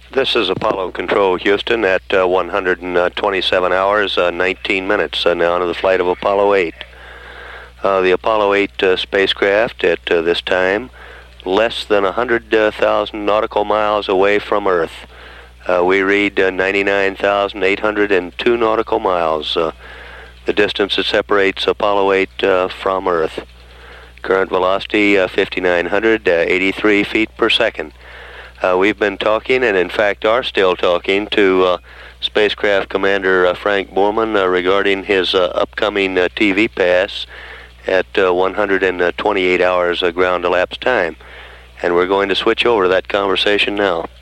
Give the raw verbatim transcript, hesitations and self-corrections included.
This is Apollo Control, Houston, at uh, one hundred twenty-seven hours, uh, nineteen minutes, uh, now into the flight of Apollo eight. Uh, the Apollo eight uh, spacecraft at uh, this time, less than one hundred thousand nautical miles away from Earth. Uh, we read uh, ninety-nine thousand eight hundred two nautical miles, uh, the distance that separates Apollo eight uh, from Earth. Current velocity, uh, five thousand nine hundred eighty-three feet per second. Uh, we've been talking, and in fact are still talking, to uh, spacecraft commander uh, Frank Borman uh, regarding his uh, upcoming uh, T V pass at uh, one hundred twenty-eight hours uh, ground elapsed time. And we're going to switch over to that conversation now.